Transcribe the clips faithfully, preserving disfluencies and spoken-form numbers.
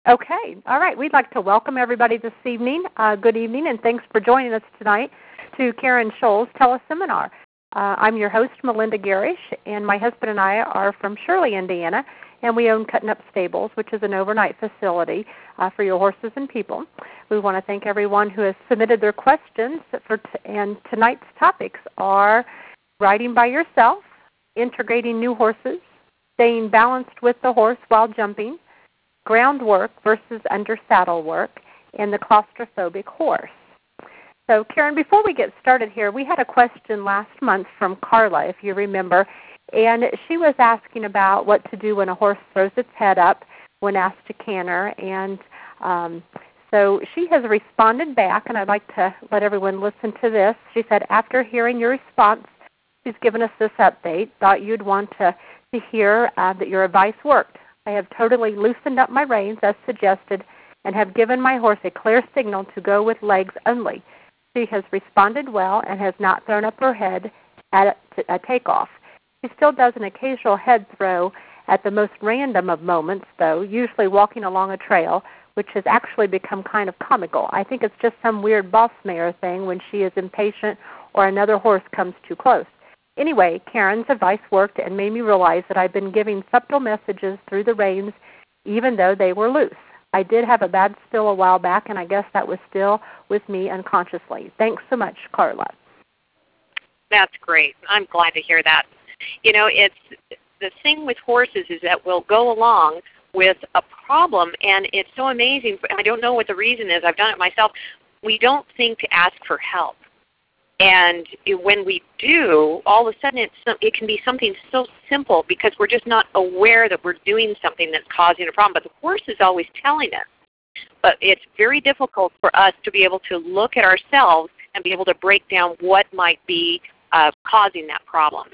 Okay. All right. We'd like to welcome everybody this evening. Uh, good evening, and thanks for joining us tonight to Karen Scholl's teleseminar. Uh, I'm your host, Melinda Garish, and my husband and I are from Shirley, Indiana, and we own Cutting Up Stables, which is an overnight facility uh, for your horses and people. We want to thank everyone who has submitted their questions, for t- and tonight's topics are riding by yourself, integrating new horses, staying balanced with the horse while jumping, groundwork versus under saddle work, and the claustrophobic horse. So, Karen, before we get started here, we had a question last month from Carla, if you remember, and she was asking about what to do when a horse throws its head up when asked to canter, and um, so she has responded back, and I'd like to let everyone listen to this. She said, after hearing your response, she's given us this update, thought you'd want to, to hear uh, that your advice worked. I have totally loosened up my reins as suggested and have given my horse a clear signal to go with legs only. She has responded well and has not thrown up her head at a, a takeoff. She still does an occasional head throw at the most random of moments, though, usually walking along a trail, which has actually become kind of comical. I think it's just some weird boss mare thing when she is impatient or another horse comes too close. Anyway, Karen's advice worked and made me realize that I've been giving subtle messages through the reins even though they were loose. I did have a bad spill a while back, and I guess that was still with me unconsciously. Thanks so much, Carla. That's great. I'm glad to hear that. You know, it's the thing with horses is that we'll go along with a problem, and it's so amazing. I don't know what the reason is. I've done it myself. We don't think to ask for help. And when we do, all of a sudden it's, it can be something so simple because we're just not aware that we're doing something that's causing a problem. But the horse is always telling us. But it's very difficult for us to be able to look at ourselves and be able to break down what might be uh, causing that problem.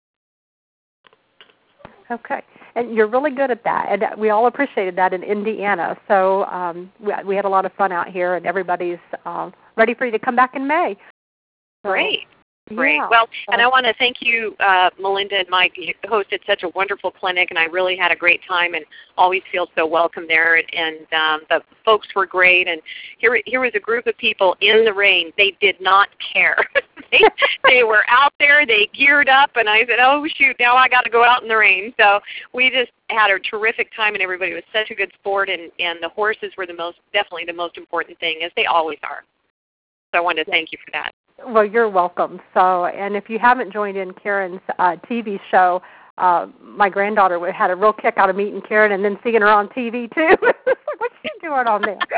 Okay. And you're really good at that. And we all appreciated that in Indiana. So um, we, we had a lot of fun out here, and everybody's uh, ready for you to come back in May. Great. Great. Yeah. Well, and I want to thank you, uh, Melinda and Mike. You hosted such a wonderful clinic, and I really had a great time and always feel so welcome there. And, and um, the folks were great. And here, here was a group of people in the rain. They did not care. they, they were out there. They geared up, and I said, oh, shoot, now I got to go out in the rain. So we just had a terrific time, and everybody was such a good sport, and, and the horses were the most, definitely the most important thing, as they always are. So I wanted to thank you for that. Well, you're welcome. So, and if you haven't joined in Karen's uh, T V show, uh, my granddaughter had a real kick out of meeting Karen and then seeing her on T V too. What's she doing on there?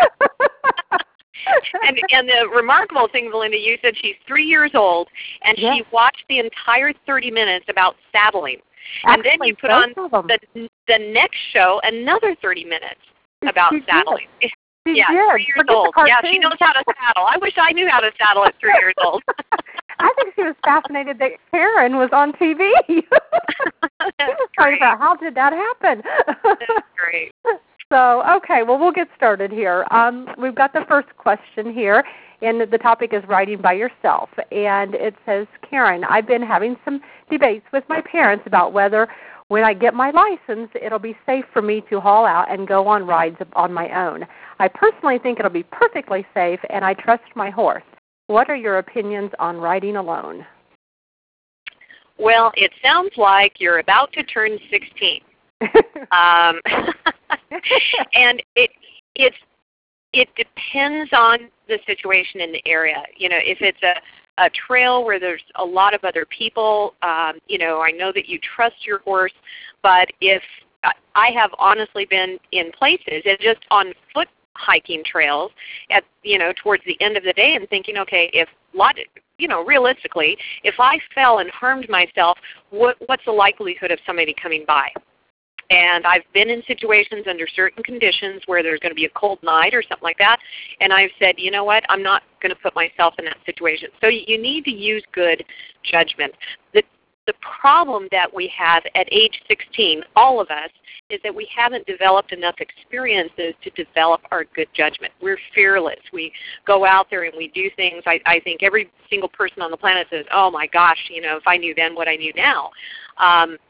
and, and the remarkable thing, Melinda, you said she's three years old, and yes. She watched the entire thirty minutes about saddling. Actually, and then you put on the, the next show another thirty minutes about she saddling. Did. She yeah, did. three years Forget old. Yeah, she knows how to saddle. I wish I knew how to saddle at three years old. I think she was fascinated that Karen was on T V. She was trying to figure out how did that happen. That's great. So, okay, well, we'll get started here. Um, we've got the first question here, and the topic is riding by yourself. And it says, Karen, I've been having some debates with my parents about whether when I get my license, it'll be safe for me to haul out and go on rides on my own. I personally think it'll be perfectly safe, and I trust my horse. What are your opinions on riding alone? Well, it sounds like you're about to turn sixteen. um, and it it's it depends on the situation in the area. You know, if it's a a trail where there's a lot of other people, um, you know, I know that you trust your horse, but if I have honestly been in places and just on foot hiking trails at, you know, towards the end of the day and thinking, okay, if, you know, realistically, if I fell and harmed myself, what, what's the likelihood of somebody coming by? And I've been in situations under certain conditions where there's going to be a cold night or something like that, and I've said, you know what, I'm not going to put myself in that situation. So you need to use good judgment. The, the problem that we have at age sixteen, all of us, is that we haven't developed enough experiences to develop our good judgment. We're fearless. We go out there and we do things. I, I think every single person on the planet says, oh my gosh, you know, if I knew then what I knew now. Um,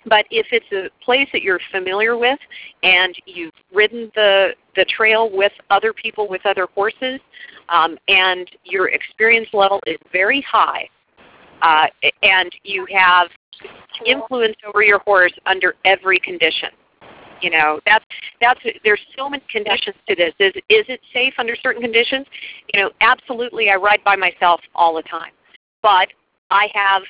But if it's a place that you're familiar with and you've ridden the, the trail with other people, with other horses, um, and your experience level is very high, uh, and you have influence over your horse under every condition. You know, that's, that's, there's so many conditions to this. Is, is it safe under certain conditions? You know, absolutely, I ride by myself all the time. But I have,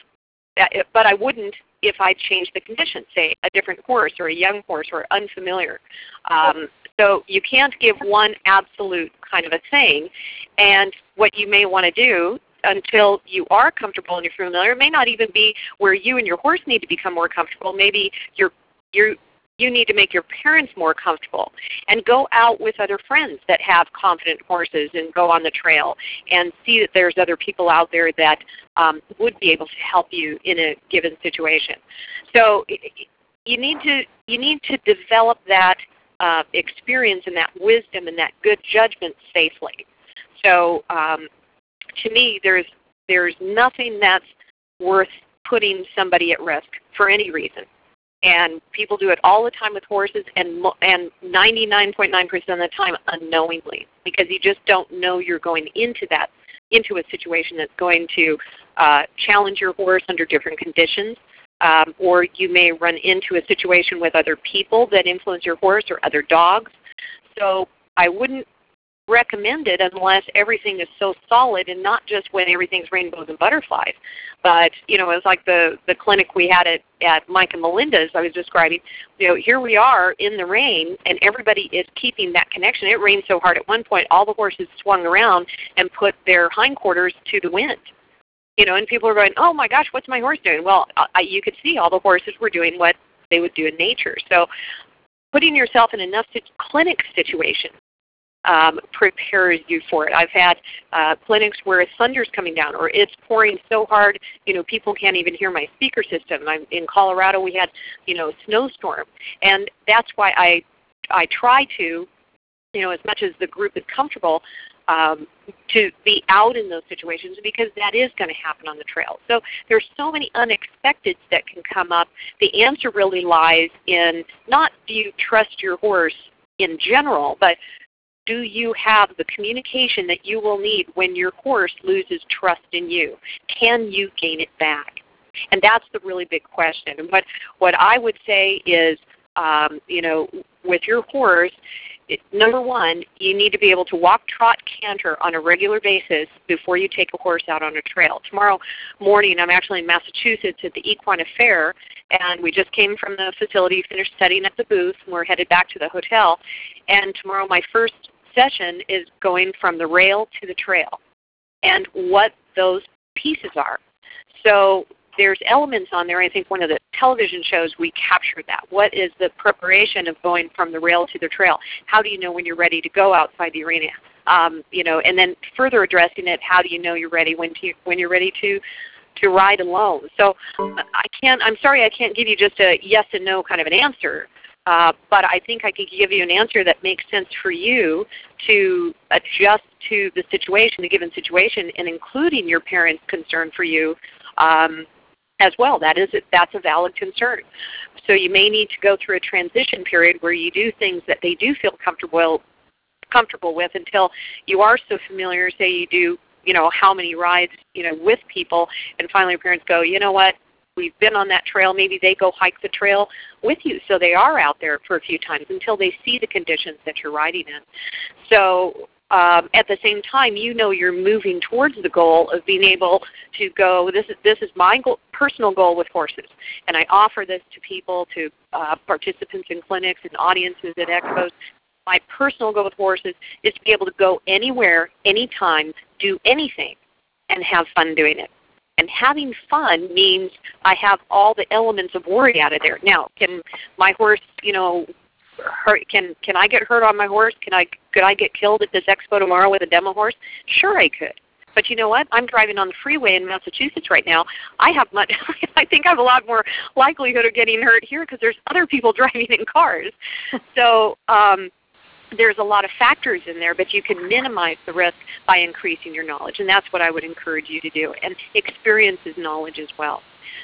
but I wouldn't if I changed the conditions, say a different horse or a young horse or unfamiliar. Um, so you can't give one absolute kind of a thing. And what you may want to do until you are comfortable and you're familiar, it may not even be where you and your horse need to become more comfortable. Maybe you're, you're, you need to make your parents more comfortable and go out with other friends that have confident horses and go on the trail and see that there's other people out there that um, would be able to help you in a given situation. So you need to, you need to develop that uh, experience and that wisdom and that good judgment safely. So um, to me, there's, there's nothing that's worth putting somebody at risk for any reason. And people do it all the time with horses, and and ninety-nine point nine percent of the time unknowingly, because you just don't know you're going into that, into a situation that's going to uh, challenge your horse under different conditions, um, or you may run into a situation with other people that influence your horse or other dogs. So I wouldn't recommend it unless everything is so solid, and not just when everything's rainbows and butterflies. But, you know, it's like the, the clinic we had at, at Mike and Melinda's I was describing. You know, here we are in the rain, and everybody is keeping that connection. It rained so hard at one point, all the horses swung around and put their hindquarters to the wind. You know, and people are going, oh my gosh, what's my horse doing? Well, I, you could see all the horses were doing what they would do in nature. So putting yourself in enough clinic situations Um, prepares you for it. I've had uh, clinics where thunder's coming down, or it's pouring so hard, you know, people can't even hear my speaker system. I'm in Colorado. We had, you know, a snowstorm, and that's why I, I try to, you know, as much as the group is comfortable, um, to be out in those situations, because that is going to happen on the trail. So there's so many unexpecteds that can come up. The answer really lies in not do you trust your horse in general, but do you have the communication that you will need when your horse loses trust in you? Can you gain it back? And that's the really big question. And what, what I would say is, um, you know, with your horse, it, number one, you need to be able to walk, trot, canter on a regular basis before you take a horse out on a trail. Tomorrow morning, I'm actually in Massachusetts at the Equine Fair, and we just came from the facility, finished setting up the booth, and we're headed back to the hotel. And tomorrow my first session is going from the rail to the trail and what those pieces are. So there's elements on there. I think one of the television shows we captured that. What is the preparation of going from the rail to the trail? How do you know when you're ready to go outside the arena? Um, you know, and then further addressing it, how do you know you're ready when to, when you're ready to to ride alone? So I can't. I'm sorry, I can't give you just a yes and no kind of an answer. Uh, but I think I could give you an answer that makes sense for you to adjust to the situation, the given situation, and including your parents' concern for you um, as well. That is, that's a valid concern. So you may need to go through a transition period where you do things that they do feel comfortable comfortable with until you are so familiar. Say you do, you know, how many rides, you know, with people, and finally your parents go, you know what? We've been on that trail. Maybe they go hike the trail with you, so they are out there for a few times until they see the conditions that you're riding in. So um, at the same time, you know you're moving towards the goal of being able to go, this is, this is my goal, personal goal with horses, and I offer this to people, to uh, participants in clinics and audiences at expos. My personal goal with horses is to be able to go anywhere, anytime, do anything, and have fun doing it. And having fun means I have all the elements of worry out of there. Now, can my horse, you know, hurt, can can I get hurt on my horse? Can I could I get killed at this expo tomorrow with a demo horse? Sure, I could. But you know what? I'm driving on the freeway in Massachusetts right now. I have much. I think I have a lot more likelihood of getting hurt here because there's other people driving in cars. So. Um, There's a lot of factors in there, but you can minimize the risk by increasing your knowledge, and that's what I would encourage you to do. And experience is knowledge as well.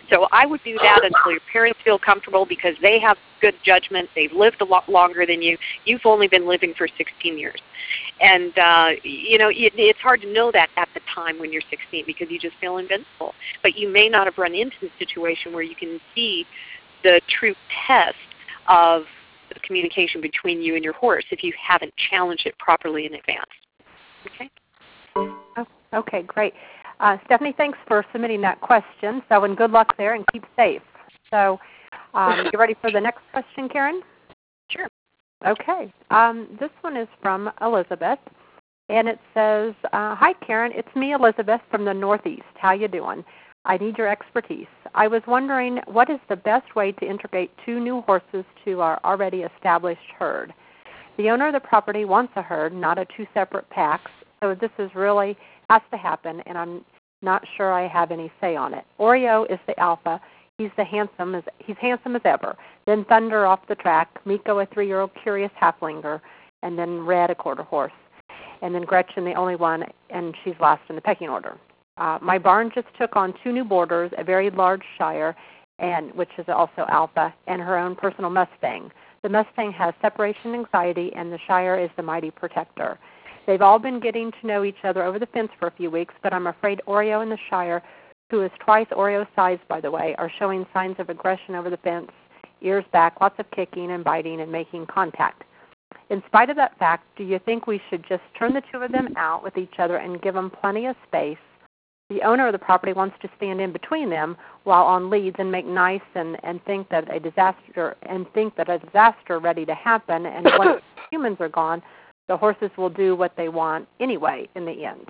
So I would do that until your parents feel comfortable because they have good judgment. They've lived a lot longer than you. You've only been living for sixteen years. And, uh, you know, it, it's hard to know that at the time when you're sixteen because you just feel invincible. But you may not have run into the situation where you can see the true test of the communication between you and your horse if you haven't challenged it properly in advance. Okay? Oh, okay, great. Uh, Stephanie, thanks for submitting that question. So, and good luck there and keep safe. So, um, you ready for the next question, Karen? Sure. Okay. Um, this one is from Elizabeth, and it says, uh, "Hi, Karen. It's me, Elizabeth, from the Northeast. How you doing? I need your expertise. I was wondering what is the best way to integrate two new horses to our already established herd. The owner of the property wants a herd, not a two separate packs, so this is really has to happen, and I'm not sure I have any say on it. Oreo is the alpha. He's the handsome as he's handsome as ever. Then Thunder off the track, Miko a three-year-old curious halflinger, and then Red a quarter horse, and then Gretchen the only one, and she's last in the pecking order. Uh, my barn just took on two new boarders, a very large Shire, and which is also alpha, and her own personal Mustang. The Mustang has separation anxiety, and the Shire is the mighty protector. They've all been getting to know each other over the fence for a few weeks, but I'm afraid Oreo and the Shire, who is twice Oreo's size, by the way, are showing signs of aggression over the fence, ears back, lots of kicking and biting and making contact. In spite of that fact, do you think we should just turn the two of them out with each other and give them plenty of space? The owner of the property wants to stand in between them while on leads and make nice and, and think that a disaster and think that a disaster ready to happen, and once humans are gone, the horses will do what they want anyway in the end.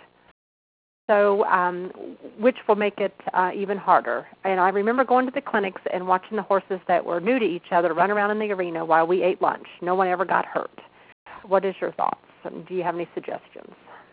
So, um, which will make it uh, even harder. And I remember going to the clinics and watching the horses that were new to each other run around in the arena while we ate lunch. No one ever got hurt. What is your thoughts? And do you have any suggestions?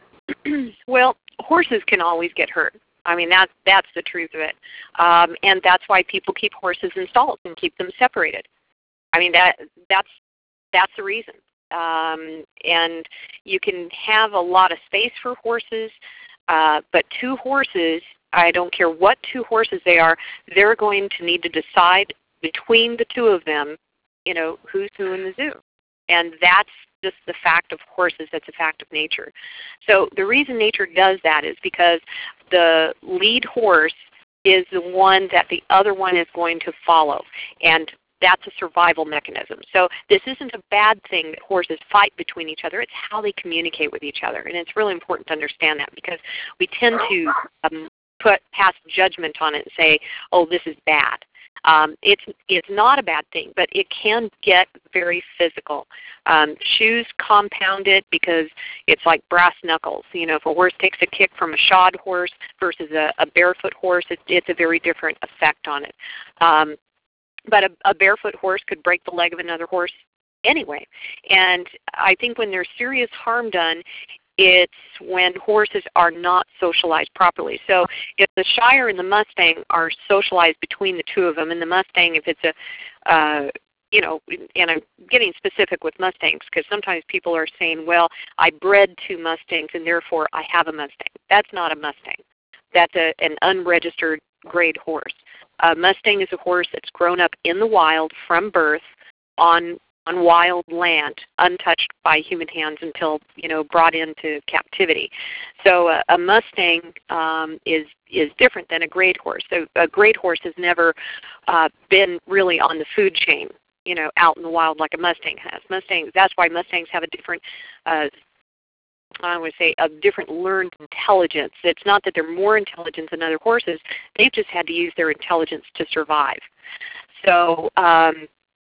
Well, horses can always get hurt. I mean, that's, that's the truth of it. Um, and that's why people keep horses in stalls and keep them separated. I mean, that that's that's the reason. Um, and you can have a lot of space for horses, uh, but two horses, I don't care what two horses they are, they're going to need to decide between the two of them, you know, who's who in the zoo. And that's just the fact of horses. That's a fact of nature. So the reason nature does that is because the lead horse is the one that the other one is going to follow. And that's a survival mechanism. So this isn't a bad thing that horses fight between each other. It's how they communicate with each other. And it's really important to understand that because we tend to um, put pass judgment on it and say, oh, this is bad. Um, it's it's not a bad thing, but it can get very physical. Um, shoes compound it because it's like brass knuckles. You know, if a horse takes a kick from a shod horse versus a, a barefoot horse, it, it's a very different effect on it. Um, but a, a barefoot horse could break the leg of another horse anyway. And I think when there's serious harm done, it's when horses are not socialized properly. So if the Shire and the Mustang are socialized between the two of them, and the Mustang, if it's a, uh, you know, and I'm getting specific with Mustangs because sometimes people are saying, well, I bred two Mustangs and therefore I have a Mustang. That's not a Mustang. That's a, an unregistered grade horse. A Mustang is a horse that's grown up in the wild from birth on on wild land, untouched by human hands until, you know, brought into captivity. So uh, a Mustang um, is is different than a grade horse. So a grade horse has never uh, been really on the food chain, you know, out in the wild like a Mustang has. Mustangs. That's why Mustangs have a different, uh, I would say, a different learned intelligence. It's not that they're more intelligent than other horses. They've just had to use their intelligence to survive. So um,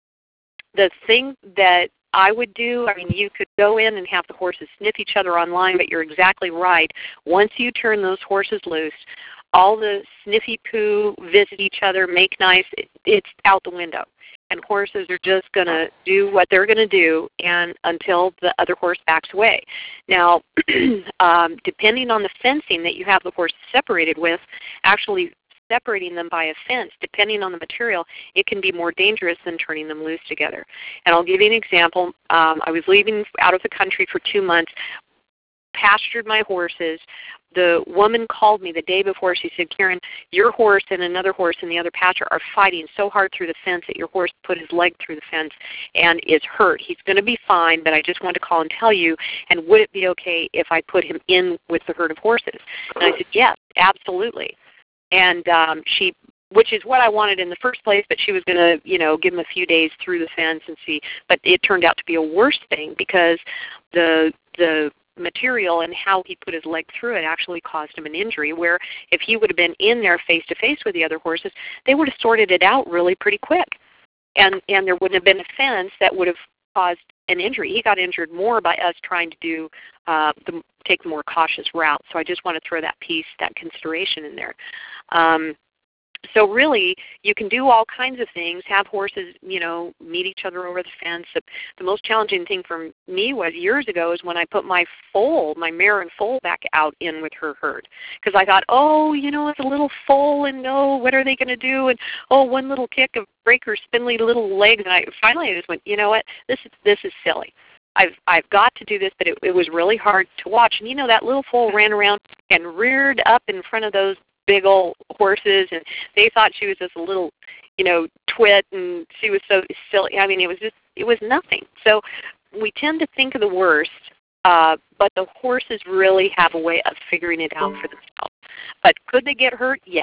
the thing that I would do, I mean, you could go in and have the horses sniff each other online, but you're exactly right. Once you turn those horses loose, all the sniffy poo, visit each other, make nice, it, it's out the window. And horses are just going to do what they're going to do and until the other horse backs away. Now, um, depending on the fencing that you have the horse separated with, actually separating them by a fence, depending on the material, it can be more dangerous than turning them loose together. And I'll give you an example. Um, I was leaving out of the country for two months, pastured my horses, the woman called me the day before. She said, Karen, your horse and another horse in the other pasture are fighting so hard through the fence that your horse put his leg through the fence and is hurt. He's going to be fine, but I just wanted to call and tell you, and would it be okay if I put him in with the herd of horses? And I said, yes, absolutely. And um, she, which is what I wanted in the first place, but she was going to, you know, give him a few days through the fence and see. But it turned out to be a worse thing because the the material and how he put his leg through it actually caused him an injury, where if he would have been in there face-to-face with the other horses, they would have sorted it out really pretty quick. And, and there wouldn't have been a fence that would have caused an injury. He got injured more by us trying to do uh, the, take the more cautious route. So I just want to throw that piece, that consideration in there. Um, So really, you can do all kinds of things, have horses, you know, meet each other over the fence. The, the most challenging thing for me was years ago is when I put my foal, my mare and foal back out in with her herd. Because I thought, oh, you know, it's a little foal, and oh, what are they going to do? And oh, one little kick of break her spindly little legs. And I finally I just went, you know what, this is, this is silly. I've I've got to do this, but it, it was really hard to watch. And you know, that little foal ran around and reared up in front of those big old horses, and they thought she was just a little, you know, twit, and she was so silly. I mean, it was just, it was nothing. So we tend to think of the worst, uh, but the horses really have a way of figuring it out for themselves. But could they get hurt? Yes.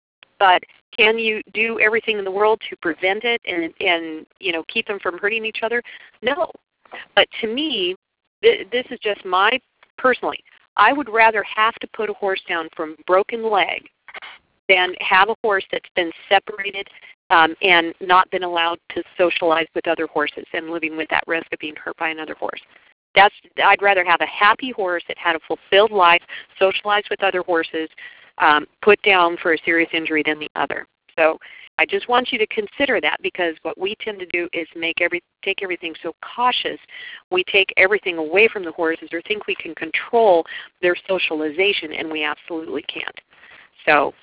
But can you do everything in the world to prevent it and, and you know, keep them from hurting each other? No. But to me, th- this is just my, personally, I would rather have to put a horse down from broken leg than have a horse that's been separated um, and not been allowed to socialize with other horses and living with that risk of being hurt by another horse. That's, I'd rather have a happy horse that had a fulfilled life, socialized with other horses, um, put down for a serious injury than the other. So I just want you to consider that, because what we tend to do is make every take everything so cautious. We take everything away from the horses or think we can control their socialization, and we absolutely can't. So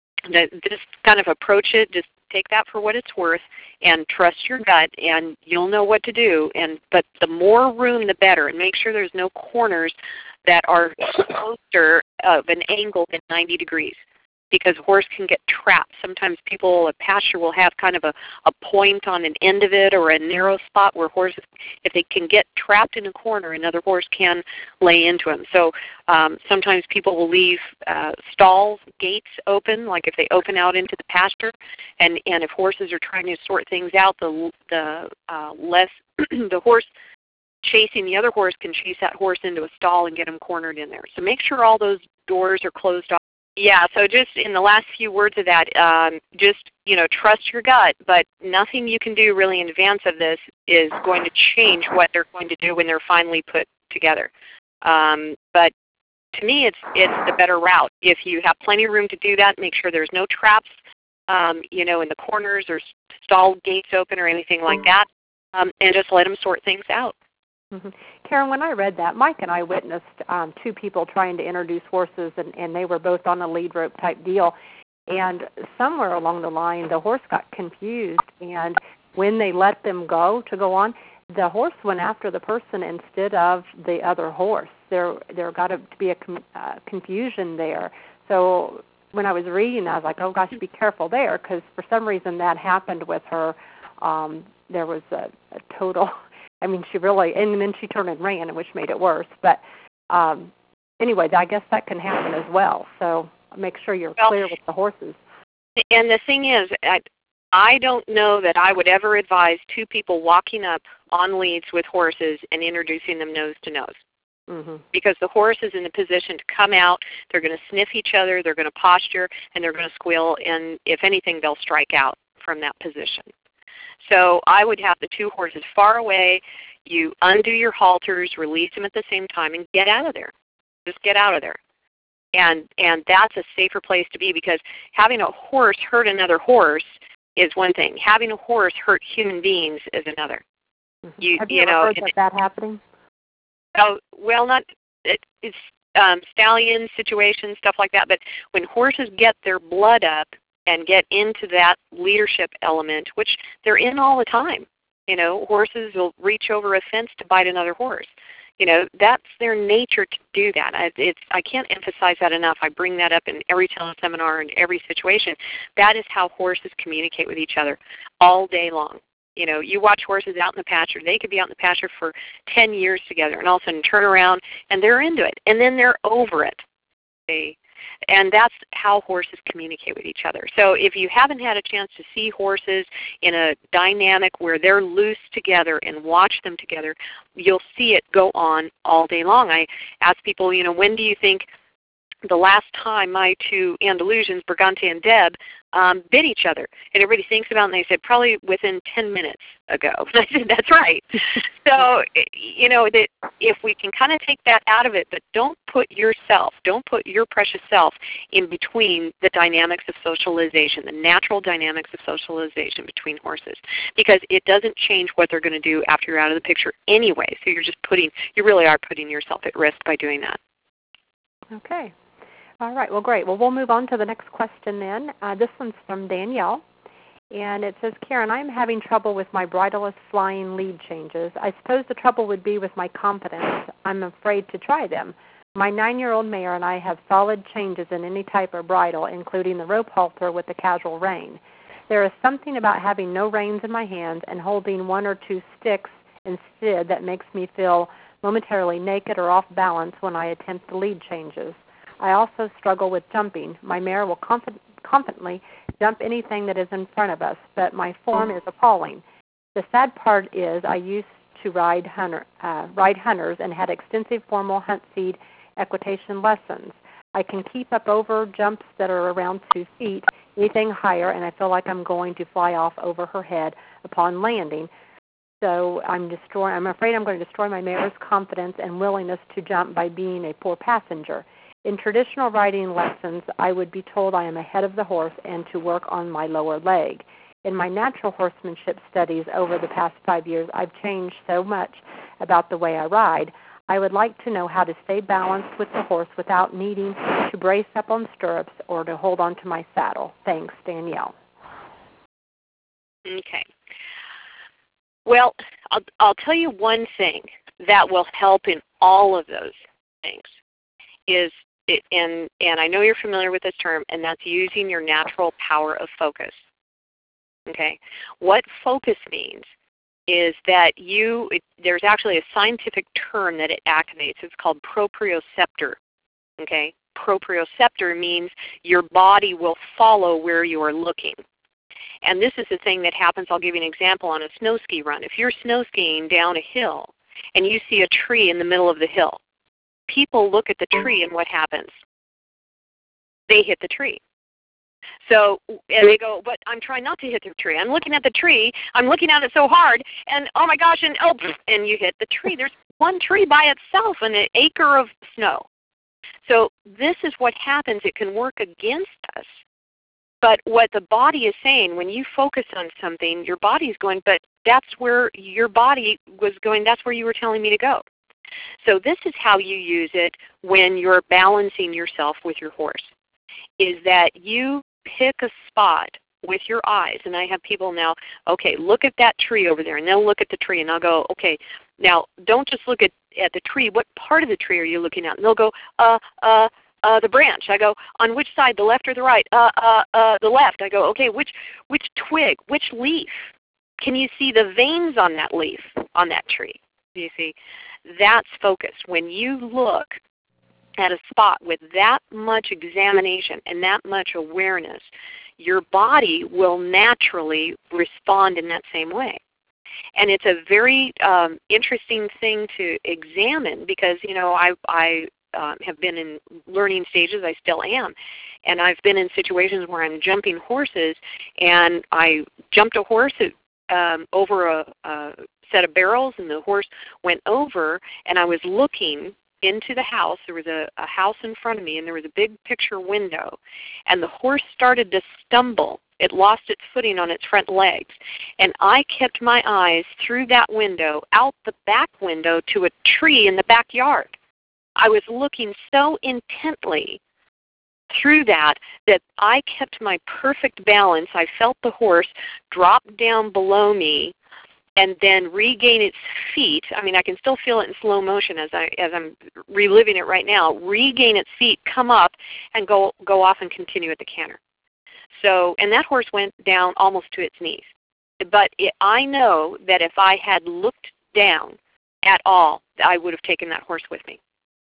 just kind of approach it, just take that for what it's worth, and trust your gut, and you'll know what to do. And but the more room, the better, and make sure there's no corners that are closer of an angle than ninety degrees. Because a horse can get trapped. Sometimes people, a pasture will have kind of a, a point on an end of it or a narrow spot where horses, if they can get trapped in a corner, another horse can lay into them. So um, sometimes people will leave uh, stalls, gates open, like if they open out into the pasture, and, and if horses are trying to sort things out, the, the uh, less the horse chasing the other horse can chase that horse into a stall and get him cornered in there. So make sure all those doors are closed off. Yeah, so just in the last few words of that, um, just, you know, trust your gut, but nothing you can do really in advance of this is going to change what they're going to do when they're finally put together. Um, but to me, it's it's the better route. If you have plenty of room to do that, make sure there's no traps, um, you know, in the corners or stall gates open or anything like that, um, and just let them sort things out. Mm-hmm. Karen, when I read that, Mike and I witnessed um, two people trying to introduce horses, and, and they were both on a lead rope type deal. And somewhere along the line, the horse got confused, and when they let them go to go on, the horse went after the person instead of the other horse. There there got to be a com- uh, confusion there. So when I was reading, I was like, oh, gosh, be careful there, because for some reason that happened with her. Um, there was a, a total... I mean, she really, and then she turned and ran, which made it worse. But um, anyway, I guess that can happen as well. So make sure you're well, clear with the horses. And the thing is, I, I don't know that I would ever advise two people walking up on leads with horses and introducing them nose to nose. Mm-hmm. Because the horse is in a position to come out, they're going to sniff each other, they're going to posture, and they're going to squeal, and if anything, they'll strike out from that position. So I would have the two horses far away. You undo your halters, release them at the same time, and get out of there. Just get out of there. And and that's a safer place to be, because having a horse hurt another horse is one thing. Having a horse hurt human beings is another. Mm-hmm. You, have you, you ever know, heard of that happening? Oh, well, not it, it's um, stallion situations, stuff like that. But when horses get their blood up and get into that leadership element, which they're in all the time. You know, horses will reach over a fence to bite another horse. You know, that's their nature to do that. I, it's, I can't emphasize that enough. I bring that up in every teleseminar and every situation. That is how horses communicate with each other all day long. You know, you watch horses out in the pasture. They could be out in the pasture for ten years together and all of a sudden turn around and they're into it. And then they're over it. They, and that's how horses communicate with each other. So if you haven't had a chance to see horses in a dynamic where they're loose together and watch them together, you'll see it go on all day long. I ask people, you know, when do you think the last time my two Andalusians, Brigante and Deb, um, bit each other? And everybody thinks about it and they said, probably within ten minutes ago. I said, that's right. So, you know, that if we can kind of take that out of it, but don't put yourself, don't put your precious self in between the dynamics of socialization, the natural dynamics of socialization between horses, because it doesn't change what they're going to do after you're out of the picture anyway. So you're just putting, you really are putting yourself at risk by doing that. Okay. All right. Well, great. Well, we'll move on to the next question then. Uh, this one's from Danielle, and it says, Karen, I'm having trouble with my bridleless flying lead changes. I suppose the trouble would be with my confidence. I'm afraid to try them. My nine-year-old mare and I have solid changes in any type of bridle, including the rope halter with the casual rein. There is something about having no reins in my hands and holding one or two sticks instead that makes me feel momentarily naked or off balance when I attempt the lead changes. I also struggle with jumping. My mare will conf- confidently jump anything that is in front of us, but my form is appalling. The sad part is I used to ride, hunter, uh, ride hunters and had extensive formal hunt seed equitation lessons. I can keep up over jumps that are around two feet, anything higher, and I feel like I'm going to fly off over her head upon landing. So I'm destroy- I'm afraid I'm going to destroy my mare's confidence and willingness to jump by being a poor passenger. In traditional riding lessons, I would be told I am ahead of the horse and to work on my lower leg. In my natural horsemanship studies over the past five years, I've changed so much about the way I ride. I would like to know how to stay balanced with the horse without needing to brace up on stirrups or to hold on to my saddle. Thanks, Danielle. Okay. Well, I'll, I'll tell you one thing that will help in all of those things is It, and, and I know you're familiar with this term, and that's using your natural power of focus. Okay? What focus means is that you, it, there's actually a scientific term that it activates. It's called proprioceptor. Okay? Proprioceptor means your body will follow where you are looking. And this is the thing that happens, I'll give you an example, on a snow ski run. If you're snow skiing down a hill and you see a tree in the middle of the hill, people look at the tree and what happens? They hit the tree. So, and they go, but I'm trying not to hit the tree. I'm looking at the tree. I'm looking at it so hard, and oh my gosh, and oh, and you hit the tree. There's one tree by itself and an acre of snow. So this is what happens. It can work against us. But what the body is saying, when you focus on something, your body is going, but that's where your body was going, that's where you were telling me to go. So this is how you use it when you're balancing yourself with your horse, is that you pick a spot with your eyes. And I have people now, okay, look at that tree over there. And they'll look at the tree, and I'll go, okay, now don't just look at, at the tree. What part of the tree are you looking at? And they'll go, uh, uh, uh, the branch. I go, on which side, the left or the right? Uh, uh, uh, the left. I go, okay, which which twig, which leaf? Can you see the veins on that leaf, on that tree? Do you see? That's focus. When you look at a spot with that much examination and that much awareness, your body will naturally respond in that same way. And it's a very um, interesting thing to examine because, you know, I, I um, have been in learning stages. I still am. And I've been in situations where I'm jumping horses, and I jumped a horse um, over a, a set of barrels, and the horse went over, and I was looking into the house. There was a, a house in front of me, and there was a big picture window, and the horse started to stumble. It lost its footing on its front legs, and I kept my eyes through that window, out the back window to a tree in the backyard. I was looking so intently through that that I kept my perfect balance. I felt the horse drop down below me, and then regain its feet. I mean, I can still feel it in slow motion as, I, as I'm reliving it right now. Regain its feet, come up, and go, go off and continue at the canter. So, and that horse went down almost to its knees. But it, I know that if I had looked down at all, I would have taken that horse with me.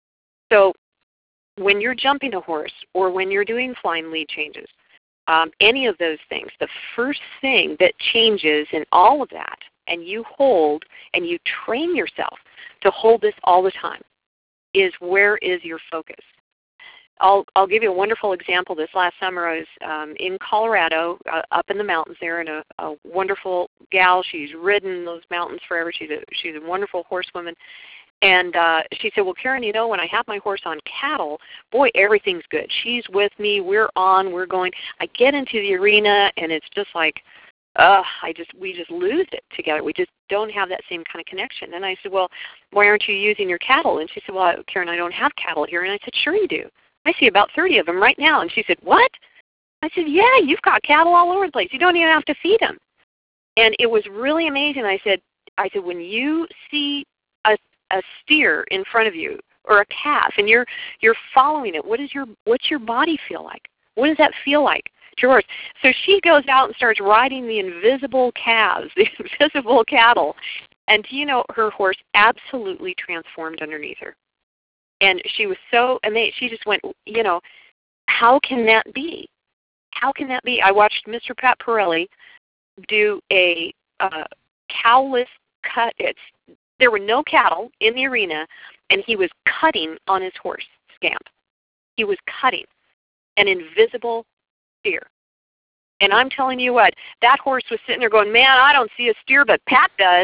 So when you're jumping a horse or when you're doing flying lead changes, um, any of those things, the first thing that changes in all of that, and you hold and you train yourself to hold this all the time, is where is your focus? I'll, I'll give you a wonderful example. This last summer I was um, in Colorado, uh, up in the mountains there, and a, a wonderful gal. She's ridden those mountains forever. She's a, she's a wonderful horsewoman. And uh, she said, well, Karen, you know, when I have my horse on cattle, boy, everything's good. She's with me. We're on. We're going. I get into the arena, and it's just like, uh, I just we just lose it together. We just don't have that same kind of connection. And I said, well, why aren't you using your cattle? And she said, well, Karen, I don't have cattle here. And I said, sure you do. I see about thirty of them right now. And she said, what? I said, yeah, you've got cattle all over the place. You don't even have to feed them. And it was really amazing. I said, I said, when you see a a steer in front of you or a calf and you're you're following it, what is your what's your body feel like? What does that feel like to your horse? So she goes out and starts riding the invisible calves, the invisible cattle. And you know, her horse absolutely transformed underneath her. And she was so amazed. She just went, you know, how can that be? How can that be? I watched Mister Pat Pirelli do a uh, cowless cut. It's There were no cattle in the arena, and he was cutting on his horse, Scamp. He was cutting an invisible steer. And I'm telling you what, that horse was sitting there going, man, I don't see a steer, but Pat does.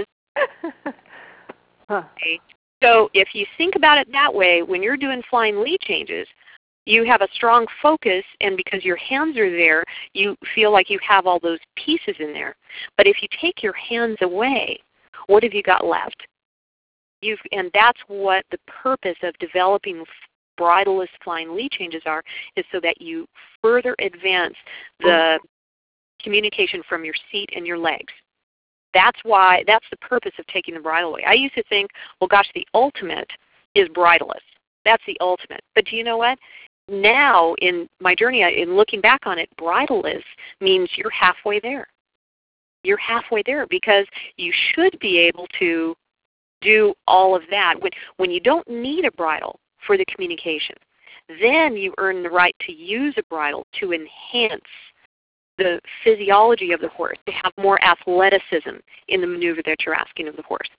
huh. Okay. So if you think about it that way, when you're doing flying lead changes, you have a strong focus, and because your hands are there, you feel like you have all those pieces in there. But if you take your hands away, what have you got left? You've, and that's what the purpose of developing bridleless flying lead changes are, is so that you further advance the communication from your seat and your legs. That's why, that's the purpose of taking the bridle away. I used to think, well, gosh, the ultimate is bridleless. That's the ultimate. But do you know what? Now, in my journey, in looking back on it, bridleless means you're halfway there. You're halfway there because you should be able to do all of that. When, when you don't need a bridle for the communication, then you earn the right to use a bridle to enhance the physiology of the horse, to have more athleticism in the maneuver that you're asking of the horse.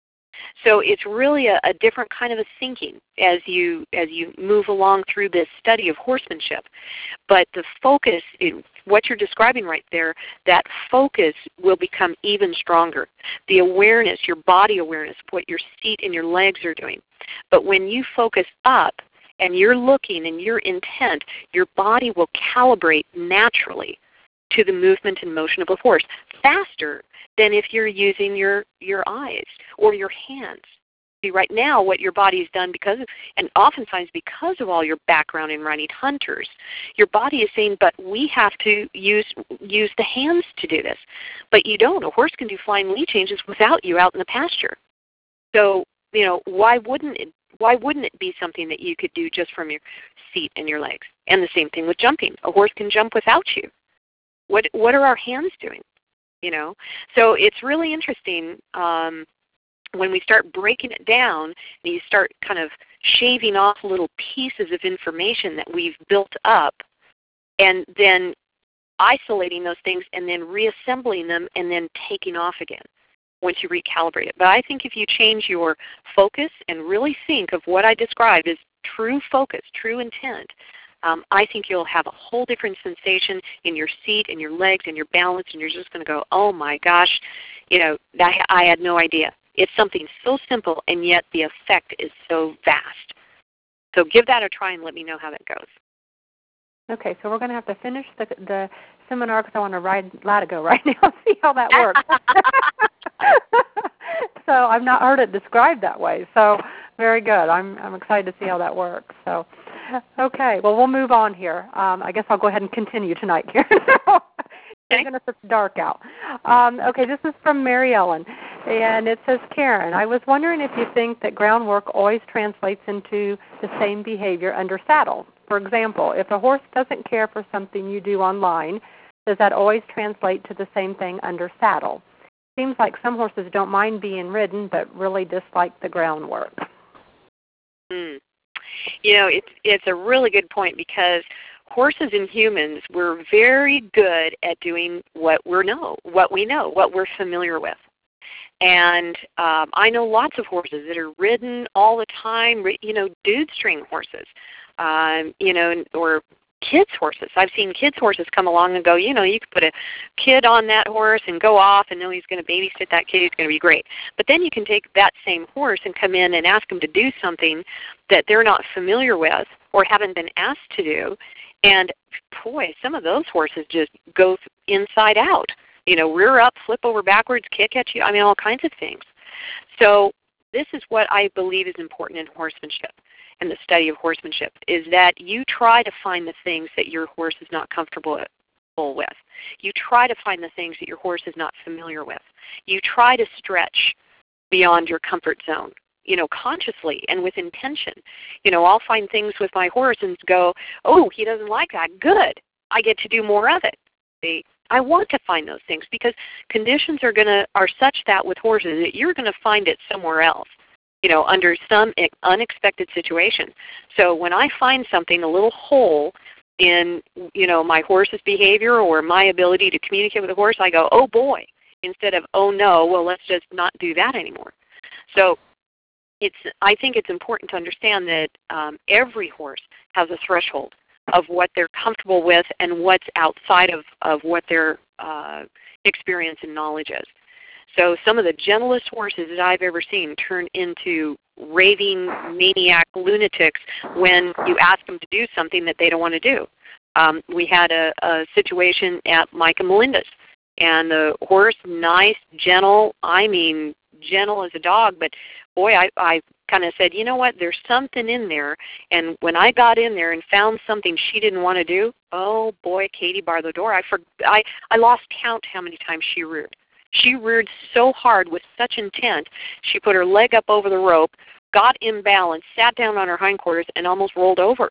So it's really a, a different kind of a thinking as you as you move along through this study of horsemanship. But the focus, in what you're describing right there, that focus will become even stronger. The awareness, your body awareness, what your seat and your legs are doing. But when you focus up and you're looking and you're intent, your body will calibrate naturally to the movement and motion of the horse faster than if you're using your, your eyes or your hands. See, right now what your body's done because of, and oftentimes because of all your background in riding hunters, your body is saying, but we have to use use the hands to do this. But you don't. A horse can do flying lead changes without you out in the pasture. So, you know, why wouldn't it why wouldn't it be something that you could do just from your seat and your legs? And the same thing with jumping. A horse can jump without you. What what are our hands doing? You know, so it's really interesting um, when we start breaking it down and you start kind of shaving off little pieces of information that we've built up, and then isolating those things and then reassembling them and then taking off again once you recalibrate it. But I think if you change your focus and really think of what I described as true focus, true intent, Um, I think you'll have a whole different sensation in your seat and your legs and your balance, and you're just going to go, oh my gosh, you know, I, I had no idea. It's something so simple, and yet the effect is so vast. So give that a try and let me know how that goes. Okay, so we're going to have to finish the, the seminar because I want to ride Latigo right now and see how that works. So I've not heard it described that way. So very good. I'm I'm excited to see how that works. So. Okay, well, we'll move on here. Um, I guess I'll go ahead and continue tonight, Karen. It's going to get dark out. Um, okay, this is from Mary Ellen. And it says, Karen, I was wondering if you think that groundwork always translates into the same behavior under saddle. For example, if a horse doesn't care for something you do online, does that always translate to the same thing under saddle? Seems like some horses don't mind being ridden, but really dislike the groundwork. Mm. You know, it's it's a really good point, because horses and humans, we're very good at doing what we know, what we know, what we're familiar with. And um, I know lots of horses that are ridden all the time, you know, dude string horses, um, you know, or kids' horses. I've seen kids' horses come along and go, you know, you could put a kid on that horse and go off and know he's going to babysit that kid. He's going to be great. But then you can take that same horse and come in and ask them to do something that they're not familiar with or haven't been asked to do. And, boy, some of those horses just go inside out. You know, rear up, flip over backwards, kick at you. I mean, all kinds of things. So this is what I believe is important in horsemanship and the study of horsemanship, is that you try to find the things that your horse is not comfortable with. You try to find the things that your horse is not familiar with. You try to stretch beyond your comfort zone, you know, consciously and with intention. You know, I'll find things with my horse and go, oh, he doesn't like that. Good. I get to do more of it. See? I want to find those things, because conditions are gonna are such that with horses that you're going to find it somewhere else, you know, under some unexpected situation. So when I find something, a little hole in, you know, my horse's behavior or my ability to communicate with the horse, I go, oh boy, instead of, oh no, well, let's just not do that anymore. So it's I think it's important to understand that um, every horse has a threshold of what they're comfortable with and what's outside of, of what their uh, experience and knowledge is. So some of the gentlest horses that I've ever seen turn into raving maniac lunatics when you ask them to do something that they don't want to do. Um, we had a, a situation at Mike and Melinda's, and the horse, nice, gentle, I mean gentle as a dog, but boy, I, I kind of said, you know what, there's something in there. And when I got in there and found something she didn't want to do, oh boy, Katie barred the door. I, for, I, I lost count how many times she reared. She reared so hard with such intent, she put her leg up over the rope, got imbalanced, sat down on her hindquarters, and almost rolled over.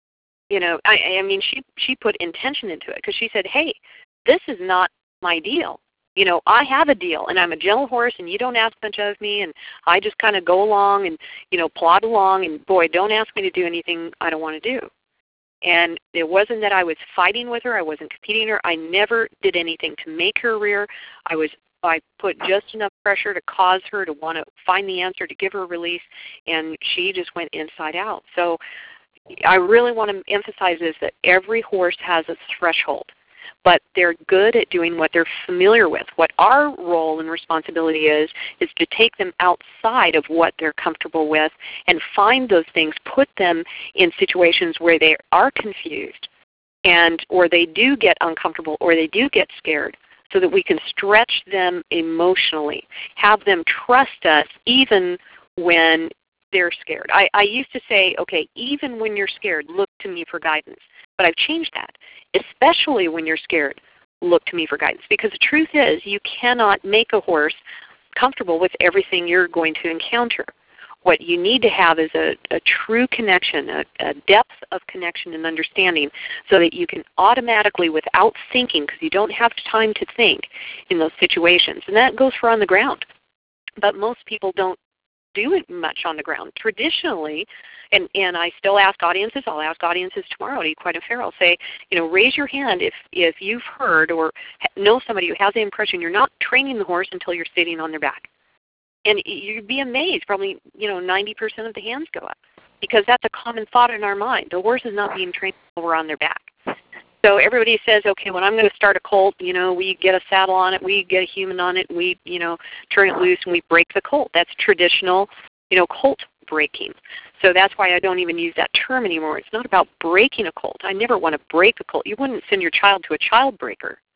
You know, I, I mean, she, she put intention into it, because she said, hey, this is not my deal. You know, I have a deal, and I'm a gentle horse, and you don't ask much of me, and I just kind of go along and, you know, plod along, and, boy, don't ask me to do anything I don't want to do. And it wasn't that I was fighting with her. I wasn't competing with her. I never did anything to make her rear. I was I put just enough pressure to cause her to want to find the answer, to give her release, and she just went inside out. So I really want to emphasize this, that every horse has a threshold, but they're good at doing what they're familiar with. What our role and responsibility is, is to take them outside of what they're comfortable with and find those things, put them in situations where they are confused, and or they do get uncomfortable, or they do get scared, so that we can stretch them emotionally, have them trust us even when they're scared. I, I used to say, okay, even when you're scared, look to me for guidance. But I've changed that. Especially when you're scared, look to me for guidance. Because the truth is, you cannot make a horse comfortable with everything you're going to encounter. What you need to have is a, a true connection, a, a depth of connection and understanding, so that you can automatically, without thinking, because you don't have time to think in those situations. And that goes for on the ground. But most people don't do it much on the ground. Traditionally, and, and I still ask audiences, I'll ask audiences tomorrow at Equine and Fair, I'll say, you know, raise your hand if, if you've heard or know somebody who has the impression you're not training the horse until you're sitting on their back. And you'd be amazed, probably, you know, ninety percent of the hands go up, because that's a common thought in our mind. The horse is not being trained until we're on their back. So everybody says, okay, when I'm going to start a colt, you know, we get a saddle on it, we get a human on it, and we, you know, turn it loose and we break the colt. That's traditional, you know, colt breaking. So that's why I don't even use that term anymore. It's not about breaking a colt. I never want to break a colt. You wouldn't send your child to a child breaker.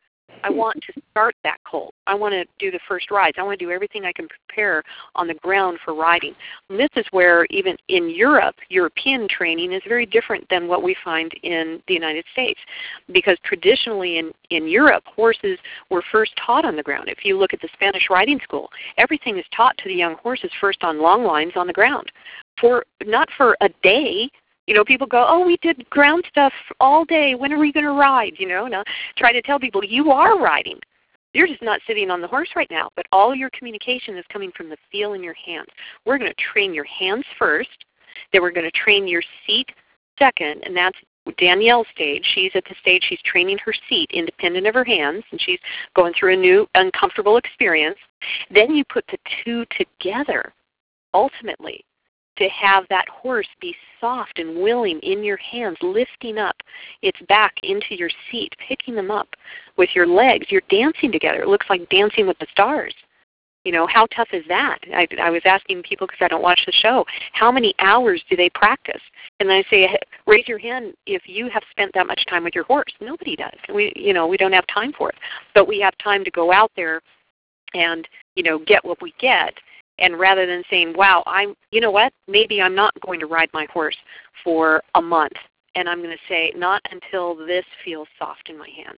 I want to start that colt. I want to do the first rides. I want to do everything I can prepare on the ground for riding. And this is where even in Europe, European training is very different than what we find in the United States. Because traditionally in, in Europe, horses were first taught on the ground. If you look at the Spanish riding school, everything is taught to the young horses first on long lines on the ground. For not for a day. You know, people go, oh, we did ground stuff all day. When are we going to ride? You know, now try to tell people you are riding. You're just not sitting on the horse right now, but all your communication is coming from the feel in your hands. We're going to train your hands first, then we're going to train your seat second, and that's Danielle's stage. She's at the stage she's training her seat independent of her hands, and she's going through a new uncomfortable experience. Then you put the two together, ultimately, to have that horse be soft and willing in your hands, lifting up its back into your seat, picking them up with your legs. You're dancing together. It looks like dancing with the stars. You know, how tough is that? I, I was asking people, because I don't watch the show, how many hours do they practice? And I say, raise your hand if you have spent that much time with your horse. Nobody does. We, you know, we don't have time for it. But we have time to go out there and, you know, get what we get. And rather than saying, wow, I'm, you know what, maybe I'm not going to ride my horse for a month. And I'm going to say, not until this feels soft in my hands.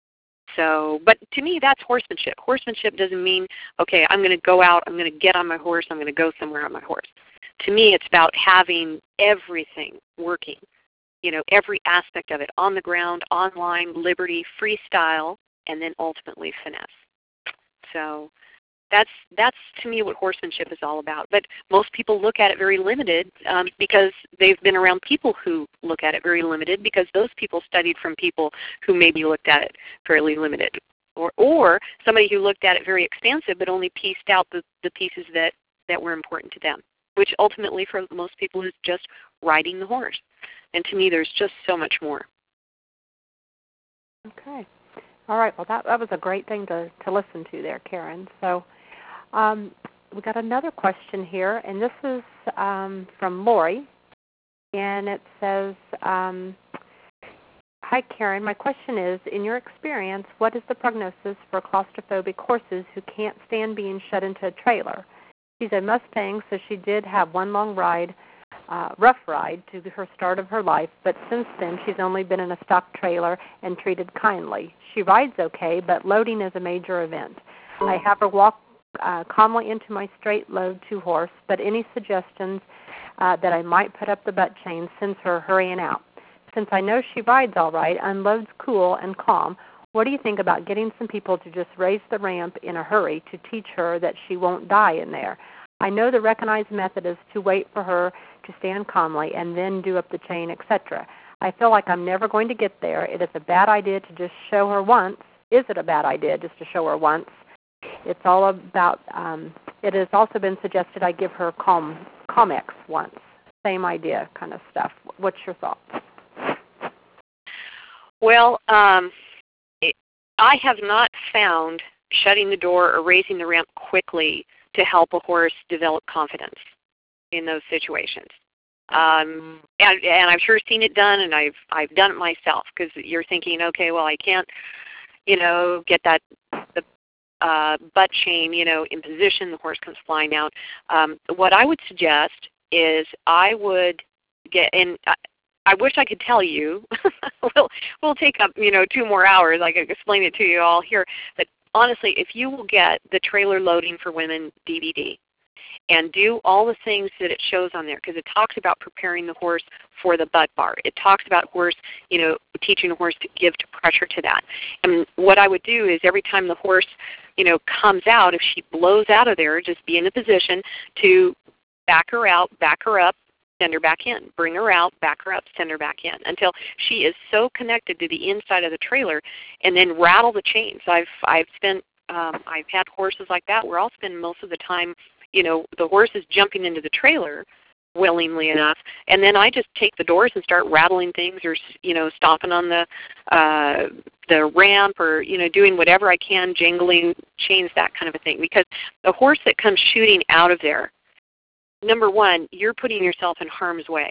So, but to me, that's horsemanship. Horsemanship doesn't mean, okay, I'm going to go out, I'm going to get on my horse, I'm going to go somewhere on my horse. To me, it's about having everything working, you know, every aspect of it, on the ground, online, liberty, freestyle, and then ultimately finesse. So That's, that's to me what horsemanship is all about. But most people look at it very limited um, because they've been around people who look at it very limited, because those people studied from people who maybe looked at it fairly limited. Or, or somebody who looked at it very expansive but only pieced out the, the pieces that, that were important to them, which ultimately for most people is just riding the horse. And to me, there's just so much more. Okay. All right. Well, that, that was a great thing to, to listen to there, Karen. So Um, we got another question here, and this is um, from Lori, and it says, um, hi, Karen. My question is, in your experience, what is the prognosis for claustrophobic horses who can't stand being shut into a trailer? She's a Mustang, so she did have one long ride, uh, rough ride to her start of her life, but since then she's only been in a stock trailer and treated kindly. She rides okay, but loading is a major event. I have her walk Uh, calmly into my straight load to horse, but any suggestions uh, that I might put up the butt chain sends her hurrying out. Since I know she rides all right, unloads cool and calm, what do you think about getting some people to just raise the ramp in a hurry to teach her that she won't die in there? I know the recognized method is to wait for her to stand calmly and then do up the chain, et cetera. I feel like I'm never going to get there. It is a bad idea to just show her once. Is it a bad idea just to show her once? It's all about, um, it has also been suggested I give her Com, Comex once. Same idea kind of stuff. What's your thoughts? Well, um, it, I have not found shutting the door or raising the ramp quickly to help a horse develop confidence in those situations. Um, and, and I've sure seen it done, and I've, I've done it myself, because you're thinking, okay, well, I can't, you know, get that the Uh, butt chain, you know, in position, the horse comes flying out. Um, what I would suggest is I would get, and I, I wish I could tell you, we'll, we'll take up, you know, two more hours. I could explain it to you all here. But honestly, if you will get the Trailer Loading for Women D V D and do all the things that it shows on there, because it talks about preparing the horse for the butt bar. It talks about horse, you know, teaching a horse to give to pressure to that. And what I would do is every time the horse, you know, comes out, if she blows out of there, just be in a position to back her out, back her up, send her back in. Bring her out, back her up, send her back in until she is so connected to the inside of the trailer, and then rattle the chains. I've I've spent um, I've had horses like that where I'll spend most of the time, you know, the horse is jumping into the trailer willingly enough, and then I just take the doors and start rattling things, or, you know, stomping on the uh, the ramp, or, you know, doing whatever I can, jangling chains, that kind of a thing. Because the horse that comes shooting out of there, number one, you're putting yourself in harm's way.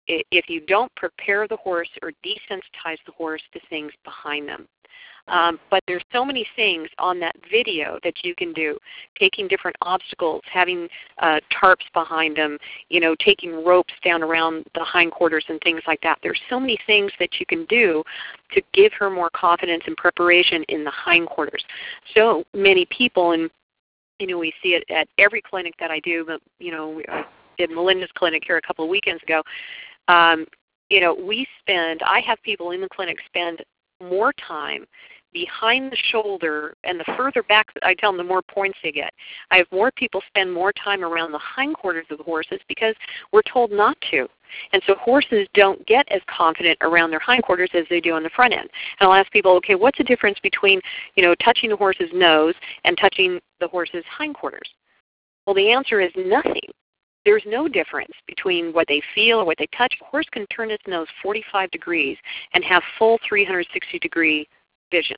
if you don't prepare the horse or desensitize the horse to things behind them. Um, but there's so many things on that video that you can do, taking different obstacles, having uh, tarps behind them, you know, taking ropes down around the hindquarters and things like that. There's so many things that you can do to give her more confidence and preparation in the hindquarters. So many people, and you know, we see it at every clinic that I do, but, you know, I did Melinda's clinic here a couple of weekends ago. Um, you know, we spend, I have people in the clinic spend more time behind the shoulder, and the further back I tell them, the more points they get. I have more people spend more time around the hindquarters of the horses because we're told not to. And so horses don't get as confident around their hindquarters as they do on the front end. And I'll ask people, okay, what's the difference between, you know, touching the horse's nose and touching the horse's hindquarters? Well, the answer is nothing. There's no difference between what they feel or what they touch. A horse can turn its nose forty-five degrees and have full three hundred sixty degree vision.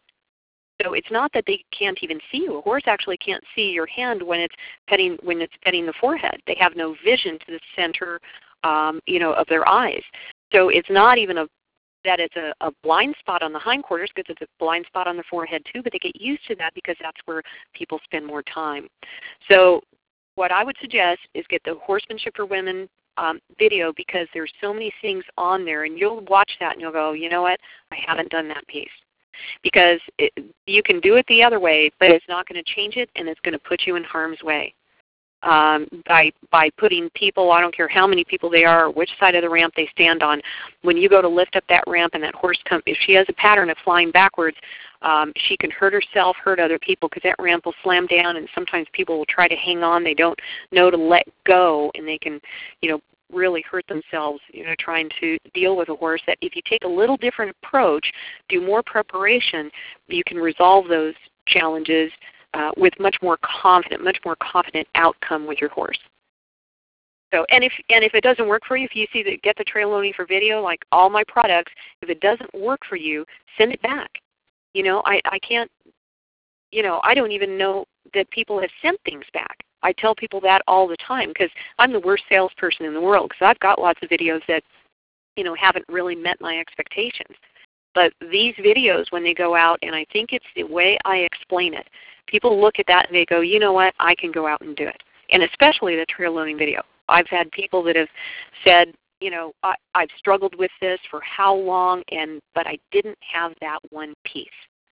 So it's not that they can't even see you. A horse actually can't see your hand when it's petting when it's petting the forehead. They have no vision to the center, um, you know, of their eyes. So it's not even a that it's a, a blind spot on the hindquarters, because it's a blind spot on the forehead too. But they get used to that because that's where people spend more time. So what I would suggest is get the Horsemanship for Women um, video, because there's so many things on there, and you'll watch that and you'll go, you know what, I haven't done that piece. Because it, you can do it the other way, but it's not going to change it, and it's going to put you in harm's way. Um, by by putting people, I don't care how many people they are or which side of the ramp they stand on, when you go to lift up that ramp and that horse comes, if she has a pattern of flying backwards, um, she can hurt herself, hurt other people, because that ramp will slam down, and sometimes people will try to hang on. They don't know to let go, and they can, you know, really hurt themselves, you know, trying to deal with a horse. That if you take a little different approach, do more preparation, you can resolve those challenges uh, with much more confident, much more confident outcome with your horse. So, and if and if it doesn't work for you, if you see that get the trail loading for video, like all my products, if it doesn't work for you, send it back. You know, I, I can't, you know, I don't even know that people have sent things back. I tell people that all the time, because I'm the worst salesperson in the world, because I've got lots of videos that, you know, haven't really met my expectations. But these videos, when they go out, and I think it's the way I explain it, people look at that and they go, you know what, I can go out and do it. And especially the trail loading video. I've had people that have said, you know, I, I've struggled with this for how long, and but I didn't have that one piece.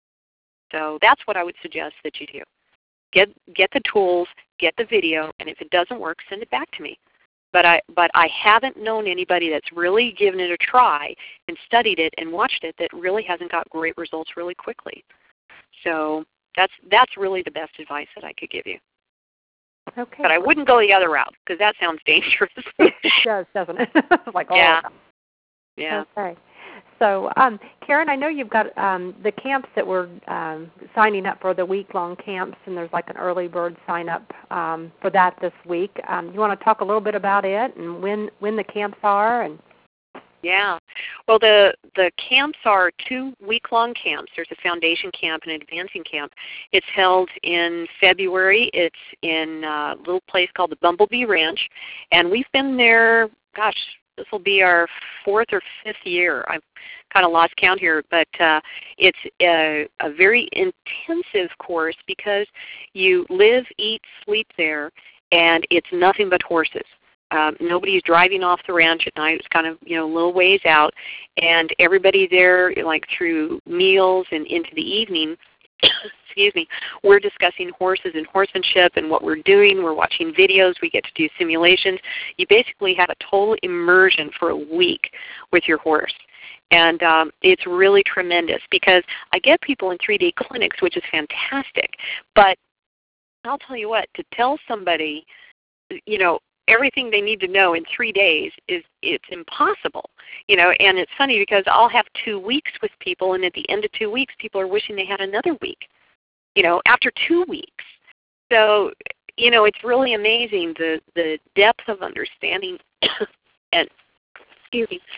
So that's what I would suggest that you do. Get get the tools, get the video, and if it doesn't work, send it back to me. But I but I haven't known anybody that's really given it a try and studied it and watched it that really hasn't got great results really quickly. So that's that's really the best advice that I could give you. Okay. But I wouldn't go the other route, because that sounds dangerous. It does, doesn't it? Like all yeah. of them. Yeah. Okay. So, um, Karen, I know you've got um, the camps that we're um, signing up for, the week-long camps, and there's like an early bird sign-up um, for that this week. Um, you want to talk a little bit about it and when when the camps are? And Yeah. Well, the the camps are two week-long camps. There's a foundation camp and an advancing camp. It's held in February. It's in a little place called the Bumblebee Ranch, and we've been there, gosh, this will be our fourth or fifth year. I've kind of lost count here, but uh, it's a, a very intensive course, because you live, eat, sleep there, and it's nothing but horses. Um, nobody's driving off the ranch at night. It's kind of, you know, a little ways out, and everybody there, like through meals and into the evening, excuse me, we're discussing horses and horsemanship and what we're doing. We're watching videos. We get to do simulations. You basically have a total immersion for a week with your horse. And um, it's really tremendous, because I get people in three-day clinics, which is fantastic. But I'll tell you what, to tell somebody, you know, everything they need to know in three days is it's impossible. You know, and it's funny, because I'll have two weeks with people, and at the end of two weeks, people are wishing they had another week, you know, after two weeks. So, you know, it's really amazing the, the depth of understanding and, excuse me,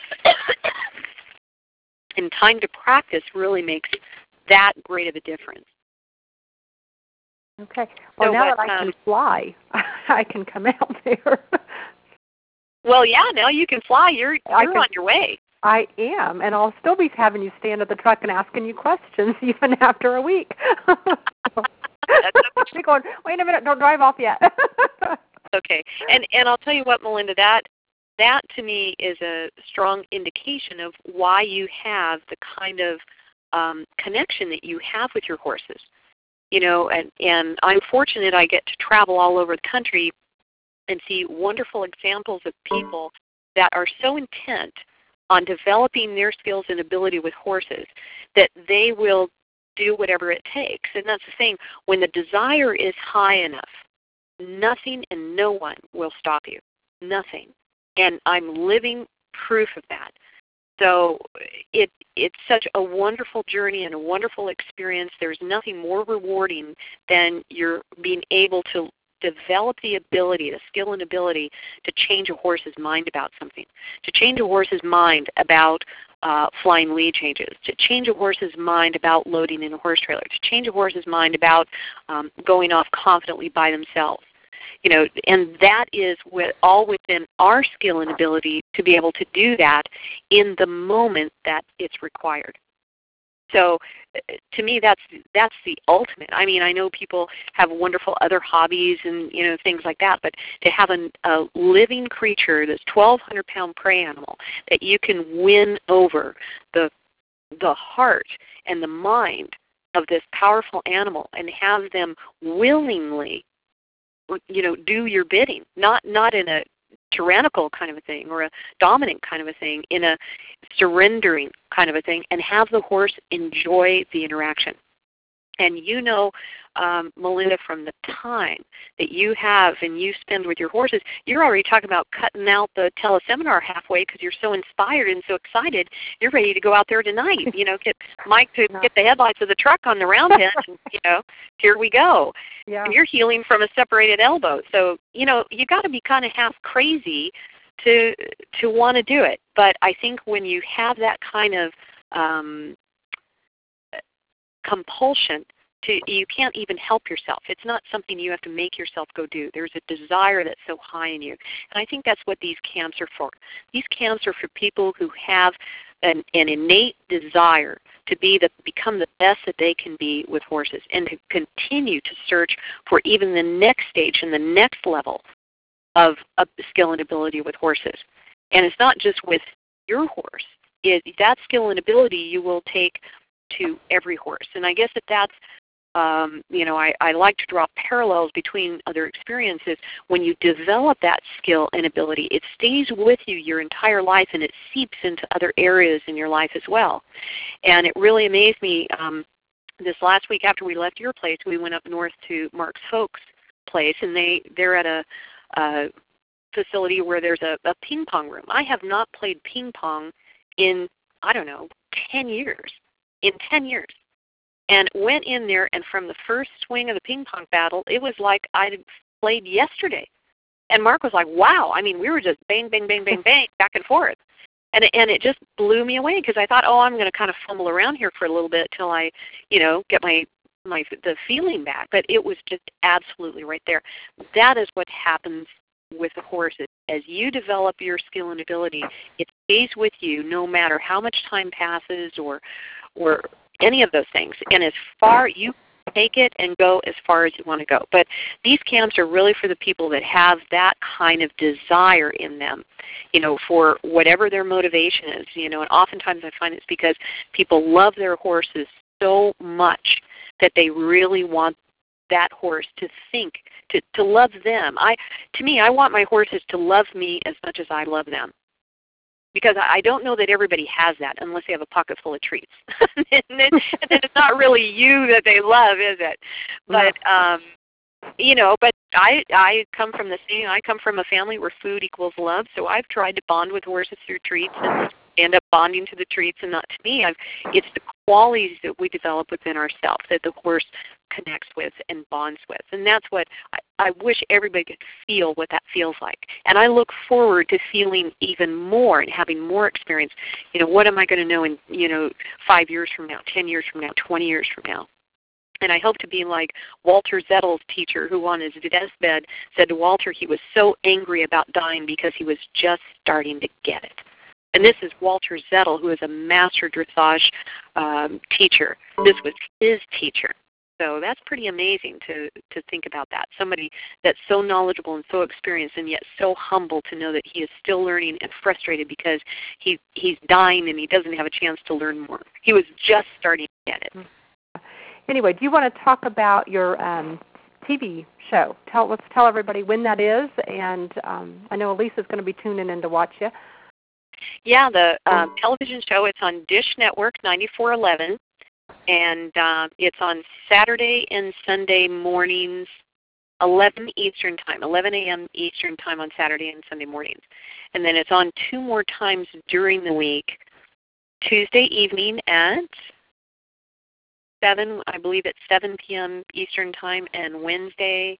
and time to practice really makes that great of a difference. Okay. Well, so now what, that I um, can fly, I can come out there. Well, yeah, now you can fly. You're, you're can, on your way. I am, and I'll still be having you stand at the truck and asking you questions even after a week. You're going, wait a minute, don't drive off yet. Okay, and and I'll tell you what, Melinda, that that to me is a strong indication of why you have the kind of um, connection that you have with your horses. You know, and, and I'm fortunate I get to travel all over the country and see wonderful examples of people that are so intent on developing their skills and ability with horses that they will do whatever it takes. And that's the thing, when the desire is high enough, nothing and no one will stop you. Nothing. And I'm living proof of that. So it it's such a wonderful journey and a wonderful experience. There's nothing more rewarding than you're being able to develop the ability, the skill and ability to change a horse's mind about something, to change a horse's mind about uh, flying lead changes, to change a horse's mind about loading in a horse trailer, to change a horse's mind about um, going off confidently by themselves. You know, and that is with, all within our skill and ability to be able to do that in the moment that it's required. So to me, that's that's the ultimate. I mean, I know people have wonderful other hobbies and, you know, things like that, but to have a, a living creature, this twelve hundred pound prey animal, that you can win over the the heart and the mind of this powerful animal and have them willingly, you know, do your bidding, not not in a tyrannical kind of a thing or a dominant kind of a thing, in a surrendering kind of a thing, and have the horse enjoy the interaction. And you know, um, Melinda, from the time that you have and you spend with your horses, you're already talking about cutting out the teleseminar halfway because you're so inspired and so excited. You're ready to go out there tonight, you know, get Mike to get the headlights of the truck on the round pen, and, you know, here we go. Yeah. And you're healing from a separated elbow. So, you know, you got to be kind of half crazy to to want to do it. But I think when you have that kind of um, compulsion, to, you can't even help yourself. It's not something you have to make yourself go do. There's a desire that's so high in you. And I think that's what these camps are for. These camps are for people who have an, an innate desire to be the, become the best that they can be with horses, and to continue to search for even the next stage and the next level of, of skill and ability with horses. And it's not just with your horse. It, that skill and ability you will take to every horse. And I guess that that's, um, you know, I, I like to draw parallels between other experiences. When you develop that skill and ability, it stays with you your entire life, and it seeps into other areas in your life as well. And it really amazed me. Um, this last week after we left your place, we went up north to Mark's folks' place, and they, they're at a, a facility where there's a, a ping pong room. I have not played ping pong in, I don't know, ten years. In ten years. And went in there, and from the first swing of the ping pong battle, it was like I played yesterday. And Mark was like, wow. I mean, we were just bang, bang, bang, bang, bang, back and forth. And it, and it just blew me away, because I thought, oh, I'm going to kind of fumble around here for a little bit till I, you know, get my, my the feeling back. But it was just absolutely right there. That is what happens with the horses. As you develop your skill and ability, it stays with you no matter how much time passes or or any of those things. And as far you take it and go as far as you want to go. But these camps are really for the people that have that kind of desire in them, you know, for whatever their motivation is, you know, and oftentimes I find it's because people love their horses so much that they really want that horse to think, to, to love them. I, to me, I want my horses to love me as much as I love them. Because I don't know that everybody has that unless they have a pocket full of treats. and, then, and then it's not really you that they love, is it? But, um, you know, but I I come from the same, I come from a family where food equals love, so I've tried to bond with horses through treats and end up bonding to the treats. And not to me, I've, it's the qualities that we develop within ourselves that the horse connects with and bonds with. And that's what I, I wish everybody could feel what that feels like. And I look forward to feeling even more and having more experience. You know, what am I going to know in, you know, five years from now, ten years from now, twenty years from now? And I hope to be like Walter Zettel's teacher, who on his deathbed said to Walter he was so angry about dying because he was just starting to get it. And this is Walter Zettel, who is a master dressage um, teacher. This was his teacher. So that's pretty amazing to, to think about that. Somebody that's so knowledgeable and so experienced and yet so humble to know that he is still learning and frustrated because he, he's dying and he doesn't have a chance to learn more. He was just starting to get it. Anyway, do you want to talk about your um, T V show? Tell, let's tell everybody when that is. And um, I know Elisa's going to be tuning in to watch you. Yeah, the um, television show, it's on Dish Network ninety-four eleven, and uh, it's on Saturday and Sunday mornings, eleven Eastern Time, eleven a.m. Eastern Time on Saturday and Sunday mornings. And then it's on two more times during the week, Tuesday evening at seven, I believe it's seven p.m. Eastern Time, and Wednesday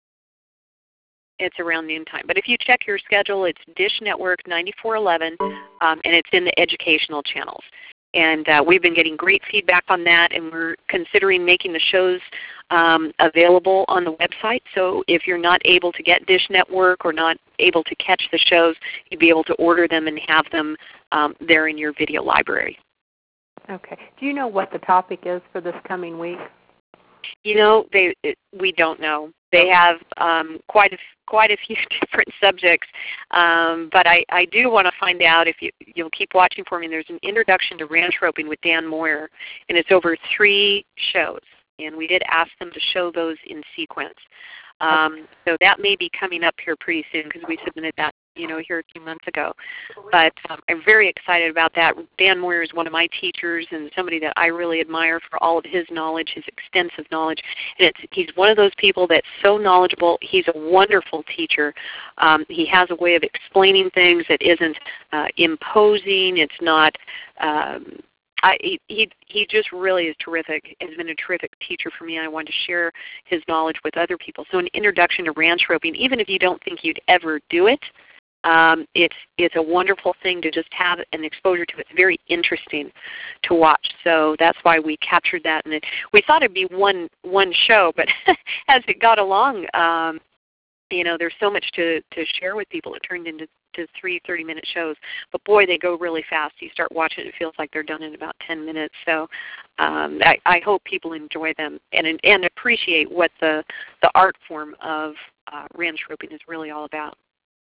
it's around noontime. But if you check your schedule, it's Dish Network ninety-four eleven, um, and it's in the educational channels. And uh, we've been getting great feedback on that, and we're considering making the shows um, available on the website. So if you're not able to get Dish Network or not able to catch the shows, you'll be able to order them and have them um, there in your video library. Okay. Do you know what the topic is for this coming week? You know, they it, we don't know. They have um, quite a quite a few different subjects, um, but I, I do want to find out if you you'll keep watching for me. There's an introduction to ranch roping with Dan Moyer, and it's over three shows. And we did ask them to show those in sequence. Um, so that may be coming up here pretty soon because we submitted that, you know, here a few months ago. But um, I'm very excited about that. Dan Moyer is one of my teachers and somebody that I really admire for all of his knowledge, his extensive knowledge. And it's, he's one of those people that's so knowledgeable. He's a wonderful teacher. Um, he has a way of explaining things that isn't uh, imposing. It's not... Um, I, he, he just really is terrific, has been a terrific teacher for me, and I wanted to share his knowledge with other people. So an introduction to ranch roping, even if you don't think you'd ever do it, um, it's, it's a wonderful thing to just have an exposure to. It's very interesting to watch. So that's why we captured that. And it, we thought it would be one, one show, but as it got along, um, you know, there's so much to, to share with people. It turned into to three thirty-minute shows. But, boy, they go really fast. You start watching, it feels like they're done in about ten minutes. So um, I, I hope people enjoy them and, and appreciate what the, the art form of uh, ranch roping is really all about.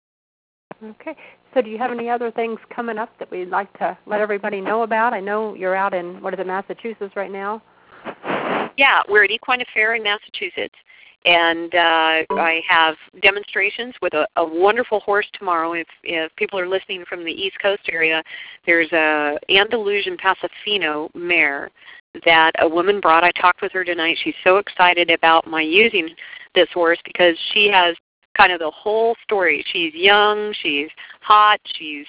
Okay. So do you have any other things coming up that we'd like to let everybody know about? I know you're out in, what is it, Massachusetts right now? Yeah, we're at Equine Fair in Massachusetts. And uh, I have demonstrations with a, a wonderful horse tomorrow. If, if people are listening from the East Coast area, there's a Andalusian Pasofino mare that a woman brought. I talked with her tonight. She's so excited about my using this horse because she has kind of the whole story. She's young, she's hot, she's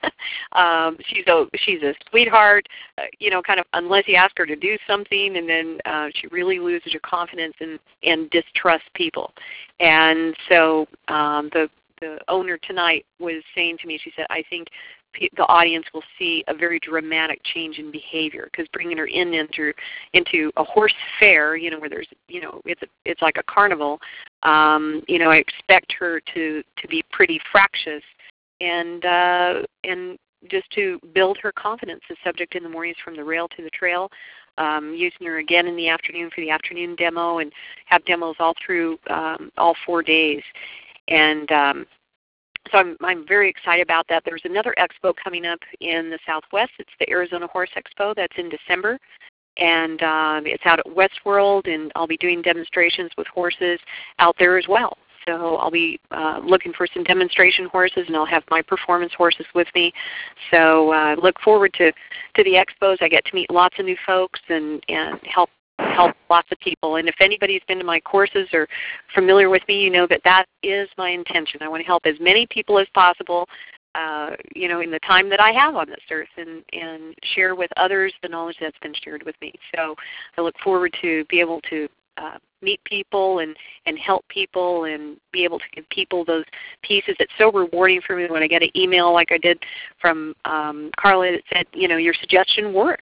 um, she's a she's a sweetheart. Uh, you know, kind of unless you ask her to do something, and then uh, she really loses her confidence and and distrusts people. And so um, the the owner tonight was saying to me, she said, I think the audience will see a very dramatic change in behavior because bringing her in into into a horse fair, you know, where there's, you know, it's a, it's like a carnival. Um, you know, I expect her to to be pretty fractious and uh, and just to build her confidence. The subject in the mornings from the rail to the trail. Um, using her again in the afternoon for the afternoon demo, and have demos all through um, all four days. And um, So I'm, I'm very excited about that. There's another expo coming up in the Southwest. It's the Arizona Horse Expo. That's in December. And um, it's out at Westworld, and I'll be doing demonstrations with horses out there as well. So I'll be uh, looking for some demonstration horses, and I'll have my performance horses with me. So I uh, look forward to, to the expos. I get to meet lots of new folks and, and help help lots of people. And if anybody's been to my courses or familiar with me, you know that that is my intention. I want to help as many people as possible, uh, you know, in the time that I have on this earth, and, and share with others the knowledge that's been shared with me. So I look forward to be able to uh, meet people and, and help people and be able to give people those pieces. It's so rewarding for me when I get an email like I did from um, Carla that said, you know, your suggestion worked.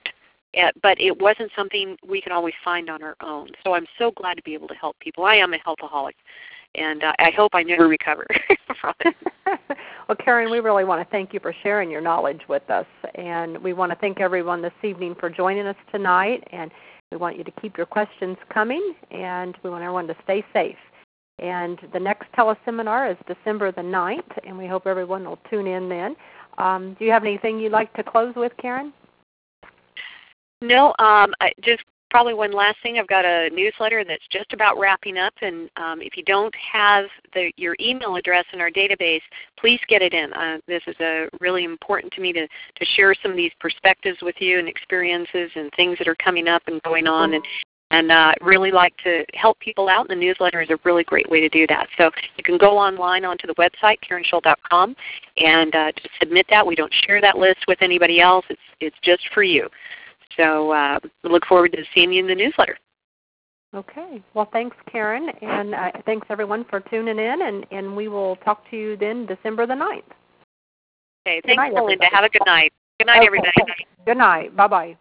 uh, but it wasn't something we could always find on our own. So I'm so glad to be able to help people. I am a healthaholic, and uh, I hope I never recover from it. Well, Karen, we really want to thank you for sharing your knowledge with us, and we want to thank everyone this evening for joining us tonight, and we want you to keep your questions coming, and we want everyone to stay safe. And the next teleseminar is December the ninth, and we hope everyone will tune in then. Um, do you have anything you'd like to close with, Karen? No, um, I just probably one last thing. I've got a newsletter that's just about wrapping up, and um, if you don't have the, your email address in our database, please get it in. Uh, this is a really important to me to, to share some of these perspectives with you and experiences and things that are coming up and going on, and and uh, really like to help people out, and the newsletter is a really great way to do that. So you can go online onto the website, Karen Scholl dot com, and uh, just submit that. We don't share that list with anybody else. It's, it's just for you. So uh, we look forward to seeing you in the newsletter. Okay. Well, thanks, Karen, and uh, thanks, everyone, for tuning in, and, and we will talk to you then December the ninth. Okay. Thanks, Melinda. Have a good night. Good night, okay. everybody. Good night. Bye-bye.